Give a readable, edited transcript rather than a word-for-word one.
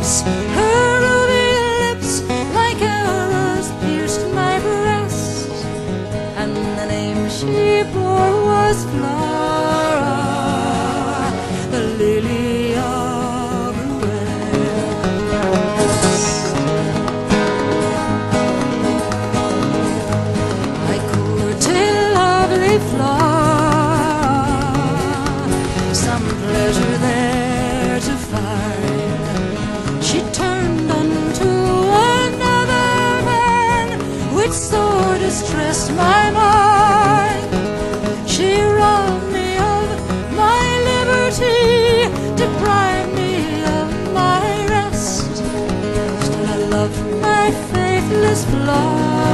lips, her ruby lips, like arrows pierced my breast, and the name she bore was Flora, the lily of the West. I courted lovely Flora, some pleasure there to find. She turned unto another man, which sore distressed my mind. She robbed me of my liberty, deprived me of my rest. Still I love my faithless Flora.